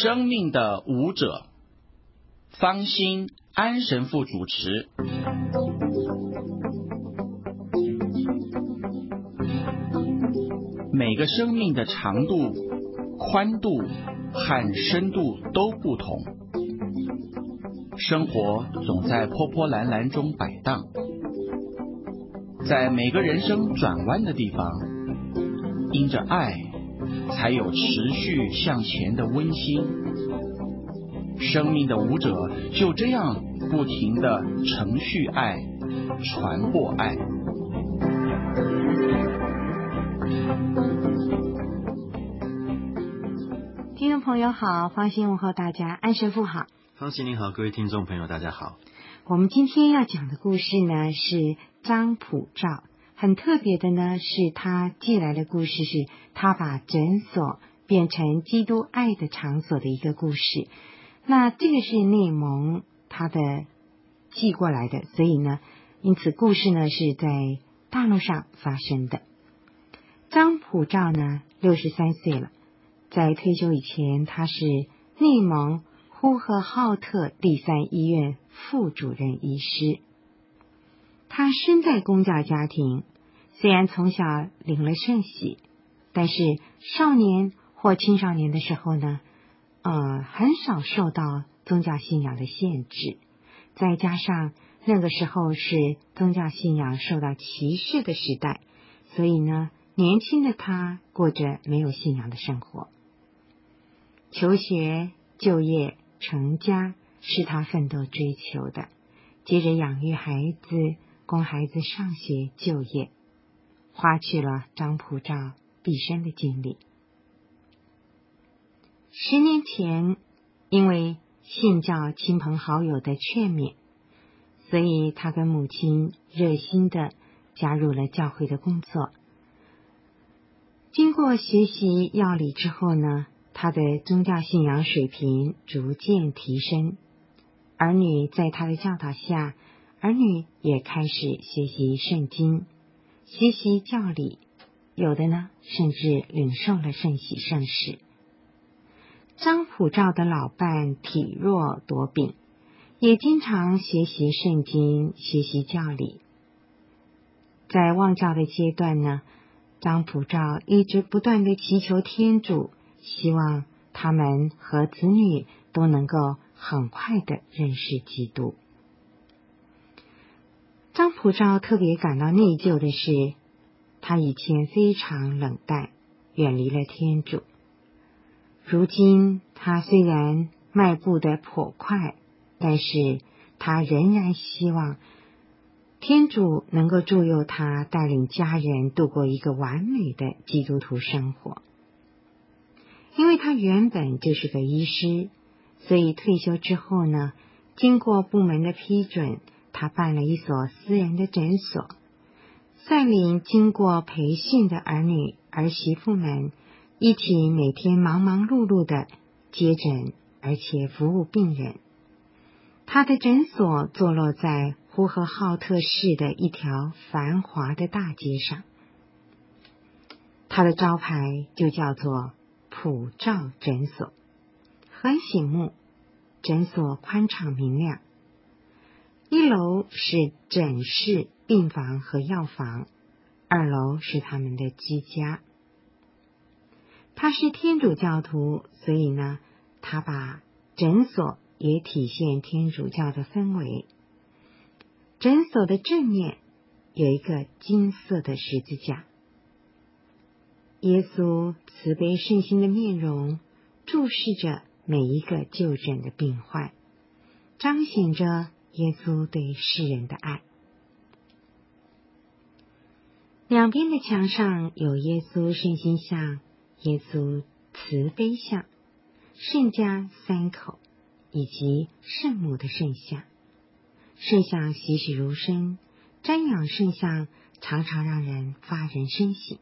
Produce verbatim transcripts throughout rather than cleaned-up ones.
生命的舞者，方心安神父主持。每个生命的长度、宽度和深度都不同，生活总在波波澜澜中摆荡，在每个人生转弯的地方，因着爱，才有持续向前的温馨。生命的舞者就这样不停地承续爱，传播爱。 听众朋友好，方心问候大家，安神父好。 方心您好，各位听众朋友大家好。 我们今天要讲的故事呢是张普照，很特别的呢是他寄来的故事是他把诊所变成基督爱的场所的一个故事。那这个是内蒙他的寄过来的，所以呢因此故事呢是在大陆上发生的。张普照呢六十三岁了，在退休以前他是内蒙呼和浩特第三医院副主任医师。他生在公教家庭，虽然从小领了圣洗，但是少年或青少年的时候呢呃，很少受到宗教信仰的限制，再加上那个时候是宗教信仰受到歧视的时代，所以呢年轻的他过着没有信仰的生活。求学、就业、成家是他奋斗追求的，接着养育孩子，供孩子上学就业，花去了张普照毕生的精力。十年前，因为信教亲朋好友的劝勉，所以他跟母亲热心的加入了教会的工作。经过学习药理之后呢，他的宗教信仰水平逐渐提升，儿女在他的教导下，儿女也开始学习圣经，学习教理，有的呢甚至领受了圣洗圣事。张普照的老伴体弱多病，也经常学习圣经，学习教理。在望教的阶段呢，张普照一直不断地祈求天主，希望他们和子女都能够很快地认识基督。张普照特别感到内疚的是，他以前非常冷淡，远离了天主。如今他虽然迈步得颇快，但是他仍然希望天主能够助佑他带领家人度过一个完美的基督徒生活。因为他原本就是个医师，所以退休之后呢，经过部门的批准，他办了一所私人的诊所，率领经过培训的儿女儿媳妇们一起每天忙忙碌碌的接诊，而且服务病人。他的诊所坐落在呼和浩特市的一条繁华的大街上，他的招牌就叫做普照诊所，很醒目，诊所宽敞明亮。一楼是诊室、病房和药房，二楼是他们的居家。他是天主教徒，所以呢，他把诊所也体现天主教的氛围。诊所的正面有一个金色的十字架，耶稣慈悲圣心的面容注视着每一个就诊的病患，彰显着耶稣对世人的爱。两边的墙上有耶稣圣心像、耶稣慈悲像、圣家三口以及圣母的圣像。圣像栩栩如生，瞻仰圣像常常让人发人深省。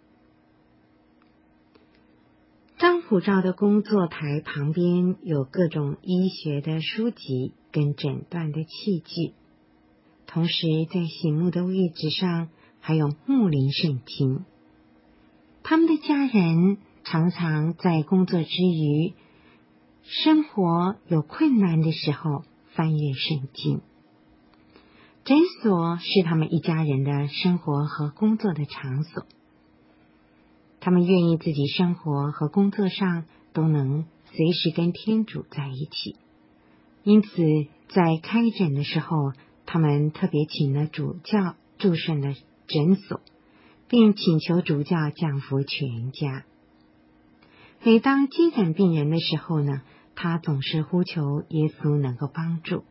张普照的工作台旁边有各种医学的书籍跟诊断的器具，同时在醒目的位置上还有牧灵圣经。他们的家人常常在工作之余生活有困难的时候翻阅圣经。诊所是他们一家人的生活和工作的场所，他们愿意自己生活和工作上都能随时跟天主在一起，因此在开诊的时候，他们特别请了主教驻圣的诊所，并请求主教降福全家。每当接诊病人的时候呢，他总是呼求耶稣能够帮助，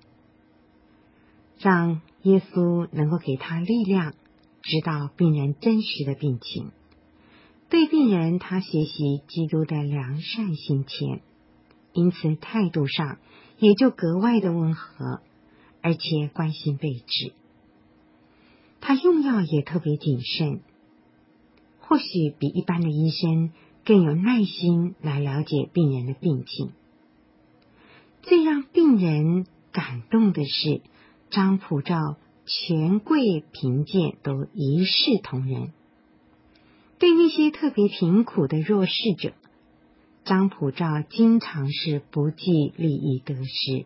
让耶稣能够给他力量，知道病人真实的病情。对病人，他学习基督的良善心谦，因此态度上也就格外的温和，而且关心备至。他用药也特别谨慎，或许比一般的医生更有耐心来了解病人的病情。最让病人感动的是，张普照权贵贫贱都一视同仁。对那些特别贫苦的弱势者，张普照经常是不计利益得失。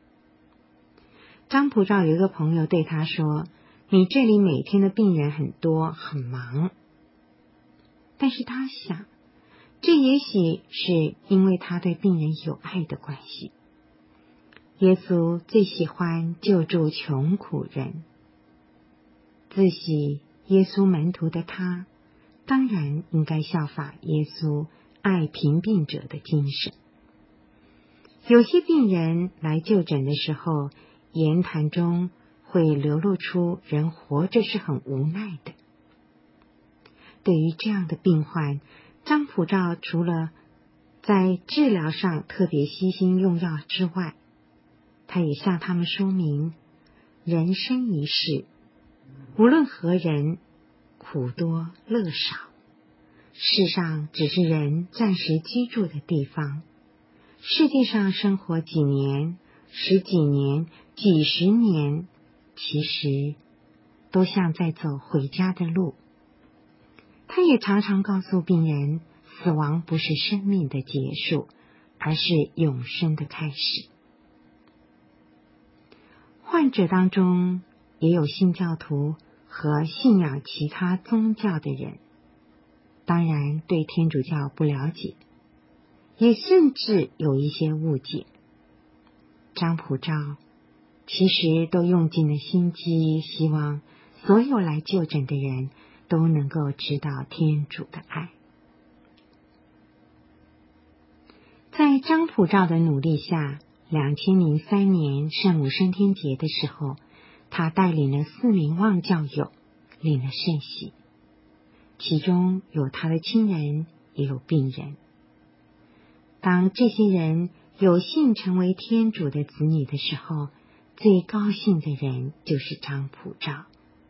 张普照有一个朋友对他说，你这里每天的病人很多，很忙。但是他想，这也许是因为他对病人有爱的关系。耶稣最喜欢救助穷苦人，自诩耶稣门徒的他，当然应该效法耶稣爱贫病者的精神。有些病人来就诊的时候，言谈中会流露出人活着是很无奈的。对于这样的病患，张普照除了在治疗上特别悉心用药之外，他也向他们说明，人生一世，无论何人，苦多乐少，世上只是人暂时居住的地方，世界上生活几年、十几年、几十年，其实都像在走回家的路。他也常常告诉病人，死亡不是生命的结束，而是永生的开始。患者当中也有信教徒和信仰其他宗教的人，当然对天主教不了解，也甚至有一些误解。张普照其实都用尽了心机，希望所有来就诊的人都能够知道天主的爱。在张普照的努力下，两千零三年圣母升天节的时候，他带领了四名望教友领了圣洗，其中有他的亲人，也有病人。当这些人有幸成为天主的子女的时候，最高兴的人就是张普照。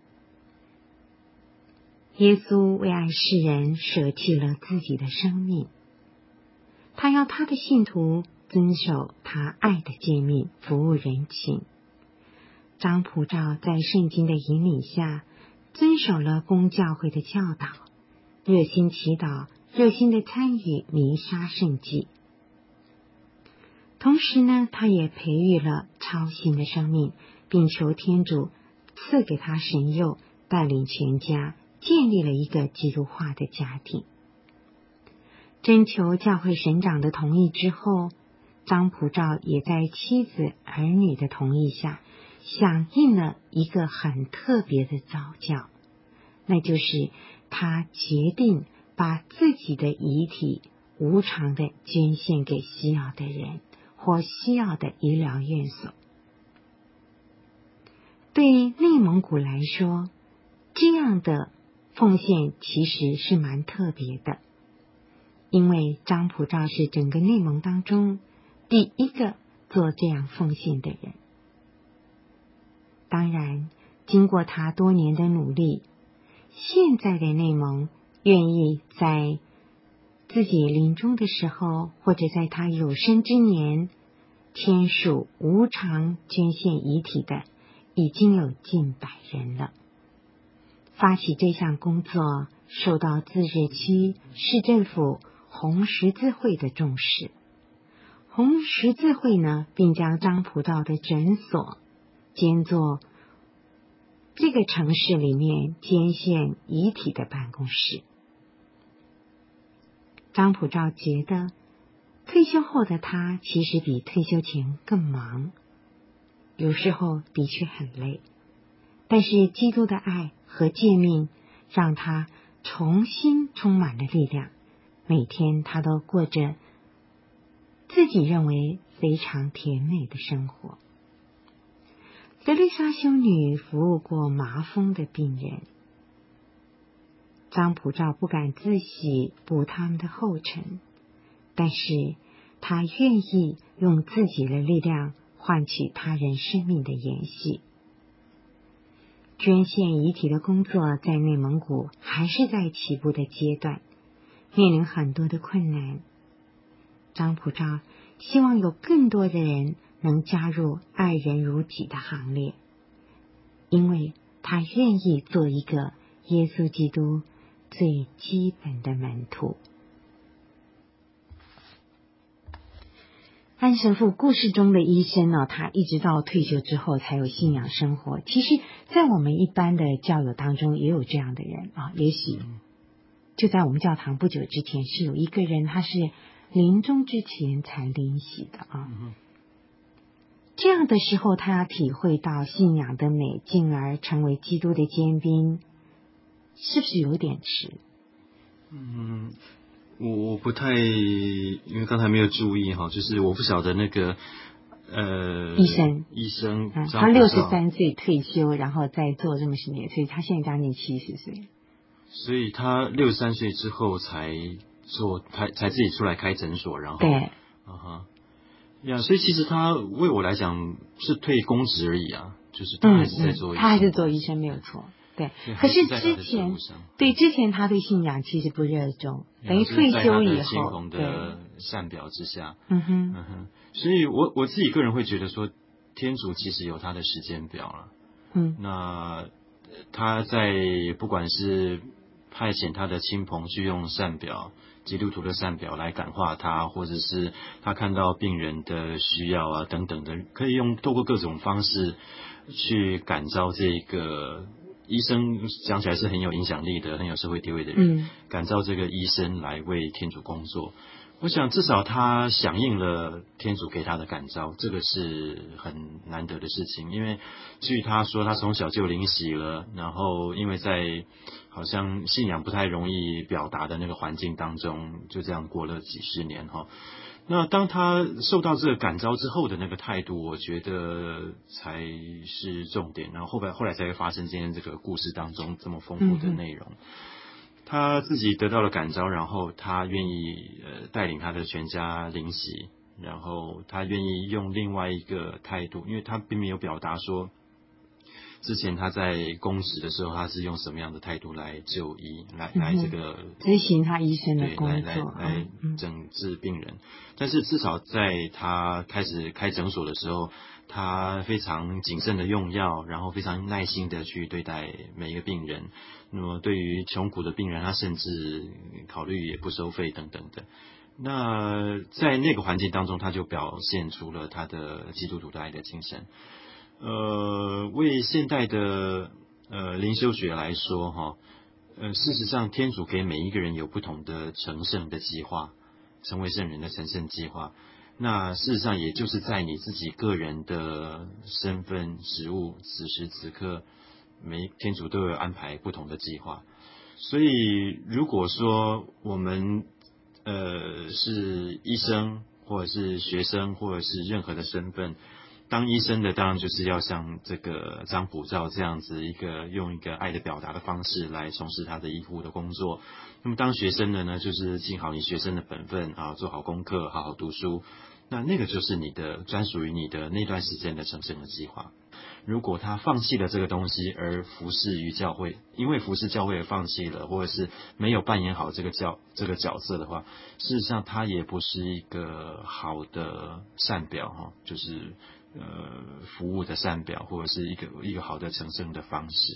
耶稣为爱世人舍弃了自己的生命，他要他的信徒遵守他爱的诫命，服务人群。张普照在圣经的引领下，遵守了公教会的教导，热心祈祷，热心的参与弥撒圣祭。同时呢，他也培育了超性的生命，并求天主赐给他神佑，带领全家建立了一个基督化的家庭。征求教会神长的同意之后，张普照也在妻子儿女的同意下，响应了一个很特别的早教，那就是他决定把自己的遗体无偿的捐献给需要的人或需要的医疗院所。对内蒙古来说，这样的奉献其实是蛮特别的，因为张普照是整个内蒙当中第一个做这样奉献的人。当然，经过他多年的努力，现在的内蒙愿意在自己临终的时候，或者在他有生之年签署无偿捐献遗体的，已经有近百人了。发起这项工作受到自治区市政府红十字会的重视。 红十字会呢，并将张普照的诊所兼作这个城市里面捐献遗体的办公室。张普照觉得退休后的他其实比退休前更忙，有时候的确很累，但是基督的爱和诫命让他重新充满了力量，每天他都过着自己认为非常甜美的生活。德蕾莎修女服务过麻风的病人，张普照不敢自喜步他们的后尘，但是他愿意用自己的力量换取他人生命的延续。捐献遗体的工作在内蒙古还是在起步的阶段，面临很多的困难。张普照希望有更多的人能加入爱人如己的行列，因为他愿意做一个耶稣基督最基本的门徒。安神父故事中的医生呢，他一直到退休之后才有信仰生活。其实在我们一般的教友当中也有这样的人啊，也许就在我们教堂不久之前是有一个人，他是临终之前才领洗的啊。这样的时候他体会到信仰的美，进而成为基督的尖兵，是不是有点迟？ 嗯，我我不太，因为刚才没有注意哈，就是我不晓得那个呃医生医生、 嗯、他六十三岁退休，然后再做这么十年，所以他现在将近七十岁。 所以他六十三岁之后才做，才才自己出来开诊所，然后对， 啊哈呀，所以其实他为我来讲是退公职而已啊，就是他还是在做医生、 嗯嗯，他还是做医生没有错。对，可是之前对之前他对信仰其实不热衷，等于退休以后， 金红的善表之下， 嗯哼， 嗯哼，所以我我自己个人会觉得说，天主其实有他的时间表了， 嗯， 那他在不管是派遣他的亲朋去用善表，基督徒的善表来感化他，或者是他看到病人的需要啊等等的，可以用透过各种方式去感召这个。医生讲起来是很有影响力的，很有社会地位的人， 嗯、 感召这个医生来为天主工作。我想至少他响应了天主给他的感召，这个是很难得的事情。因为据他说，他从小就领洗了，然后因为在好像信仰不太容易表达的那个环境当中，就这样过了几十年哈。那当他受到这个感召之后的那个态度，我觉得才是重点。然后后来后来才会发生今天这个故事当中这么丰富的内容。嗯、他自己得到了感召，然后他愿意呃带领他的全家领洗，然后他愿意用另外一个态度，因为他并没有表达说。之前他在公职的时候，他是用什么样的态度来就医，来来这个执行他医生的工作， 来来来诊治病人。但是至少在他开始开诊所的时候，他非常谨慎的用药，然后非常耐心的去对待每一个病人。那么对于穷苦的病人，他甚至考虑也不收费等等的。那在那个环境当中，他就表现出了他的基督徒的爱的精神。呃，为现代的呃灵修学来说，哈，呃，事实上，天主给每一个人有不同的成圣的计划，成为圣人的成圣计划。那事实上，也就是在你自己个人的身份、职务，此时此刻，每天主都有安排不同的计划。所以，如果说我们呃是医生，或者是学生，或者是任何的身份。当医生的当然就是要像这个张普照这样子一个用一个爱的表达的方式来从事他的医护的工作。那么当学生的呢，就是尽好你学生的本分啊，做好功课，好好读书。那那个就是你的专属于你的那段时间的成圣的计划。如果他放弃了这个东西而服侍于教会，因为服侍教会而放弃了，或者是没有扮演好这个教这个角色的话，事实上他也不是一个好的善表哈，就是呃服务的善表，或者是一个一个好的成圣的方式。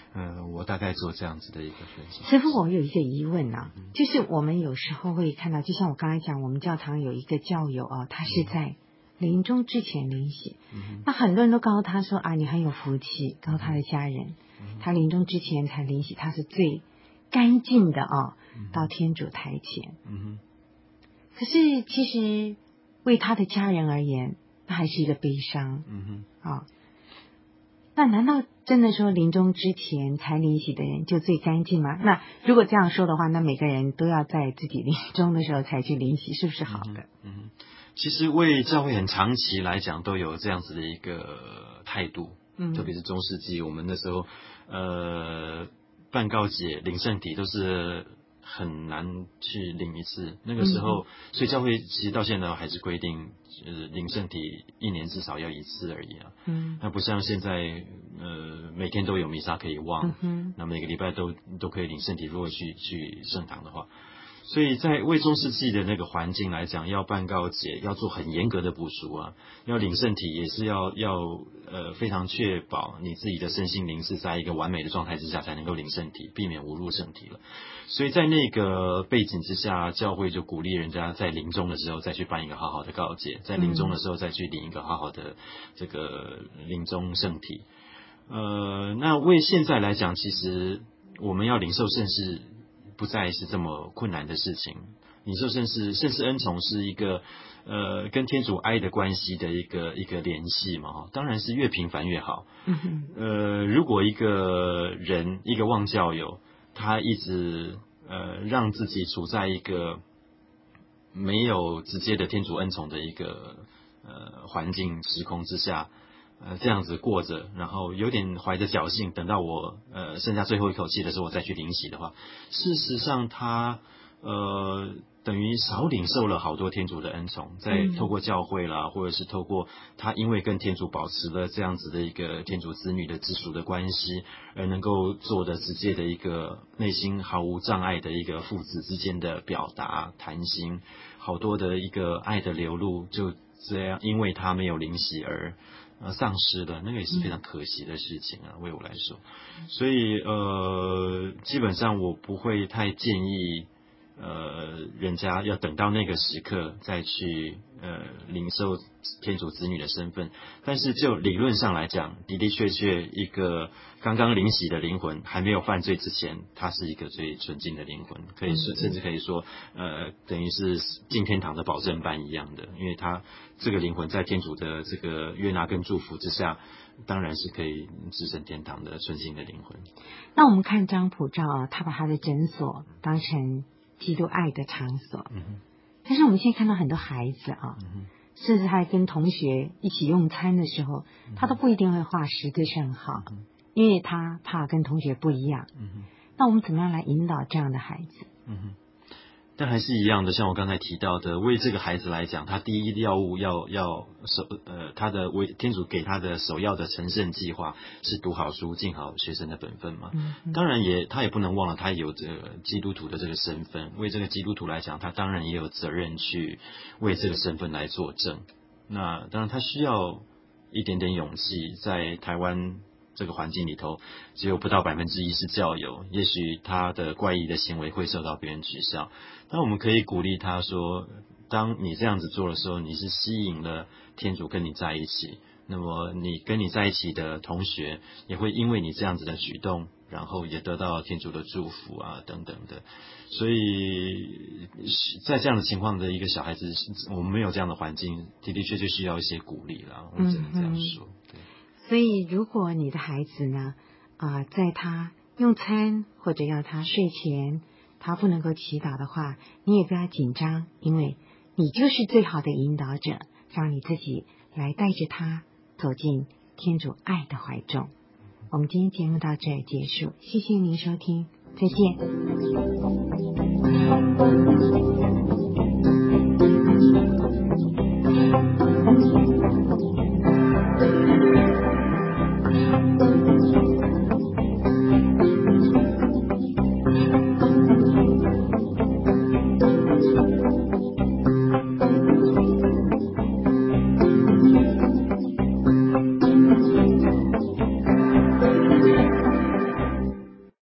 呃，我大概做这样子的一个分析。 师父，我有一个疑问啊，嗯、就是我们有时候会看到，就像我刚才讲，我们教堂有一个教友啊，他是在临终之前灵洗，嗯、那很多人都告诉他说啊，你很有福气，告诉他的家人，嗯、他临终之前才灵洗，他是最干净的啊，嗯、到天主台前。嗯、可是其实为他的家人而言，那还是一个悲伤。嗯哼，啊。那难道真的说临终之前才灵洗的人就最干净吗？那如果这样说的话，那每个人都要在自己临终的时候才去灵洗，是不是好的？ 嗯，嗯其实为教会很长期来讲都有这样子的一个态度，嗯，特别是中世纪，我们那时候呃办告解、领圣体都是很难去领一次，那个时候，嗯、所以教会其实到现在还是规定，呃，领圣体一年至少要一次而已啊。嗯，那不像现在，呃，每天都有弥撒可以望，嗯、那每个礼拜都都可以领圣体，如果去去圣堂的话。所以在为中世纪的那个环境来讲，要办告解，要做很严格的补赎啊，要领圣体也是要要呃非常确保你自己的身心灵是在一个完美的状态之下才能够领圣体，避免误入圣体了。所以在那个背景之下，教会就鼓励人家在临终的时候再去办一个好好的告解，在临终的时候再去领一个好好的这个临终圣体。呃，那为现在来讲，其实我们要领受圣事不再是这么困难的事情。领受圣事，圣事恩宠是一个呃跟天主爱的关系的一个一个联系嘛，当然是越频繁越好。嗯、呃，如果一个人一个忘教友，他一直呃让自己处在一个没有直接的天主恩宠的一个呃环境时空之下。呃，这样子过着，然后有点怀着侥幸，等到我呃剩下最后一口气的时候，我再去领洗的话，事实上他呃等于少领受了好多天主的恩宠，在透过教会啦，或者是透过他因为跟天主保持了这样子的一个天主子女的直属的关系，而能够做的直接的一个内心毫无障碍的一个父子之间的表达谈心，好多的一个爱的流露，就这样因为他没有领洗而。呃，丧失了，那个也是非常可惜的事情啊，嗯、为我来说，所以呃，基本上我不会太建议呃人家要等到那个时刻再去呃领受天主子女的身份，但是就理论上来讲，的的确确一个刚刚领洗的灵魂还没有犯罪之前，他是一个最纯净的灵魂，可以是甚至可以说呃等于是进天堂的保证班一样的，因为他这个灵魂在天主的这个悦纳跟祝福之下，当然是可以直升天堂的纯净的灵魂。 那我们看张普照啊，他把他的诊所当成基督爱的场所，嗯、但是我们现在看到很多孩子啊，嗯、甚至还跟同学一起用餐的时候，嗯、他都不一定会画十字圣号，嗯、因为他怕跟同学不一样。嗯、那我们怎么样来引导这样的孩子？ 嗯但还是一样的，像我刚才提到的，为这个孩子来讲，他第一要务要要首呃，他的为天主给他的首要的成圣计划是读好书，尽好学生的本分嘛。嗯嗯、当然也他也不能忘了，他有这个基督徒的这个身份，为这个基督徒来讲，他当然也有责任去为这个身份来作证。那当然他需要一点点勇气，在台湾这个环境里头，只有不到百分之一是教友，也许他的怪异的行为会受到别人取笑。但我们可以鼓励他说，当你这样子做的时候，你是吸引了天主跟你在一起，那么你跟你在一起的同学也会因为你这样子的举动，然后也得到天主的祝福啊等等的。所以在这样的情况的一个小孩子，我们没有这样的环境，的的确确需要一些鼓励啦，我们只能这样说。嗯、对。 所以如果你的孩子呢啊、呃，在他用餐或者要他睡前他不能够祈祷的话，你也不要紧张，因为你就是最好的引导者，让你自己来带着他走进天主爱的怀中。我们今天节目到这儿结束，谢谢您收听，再见。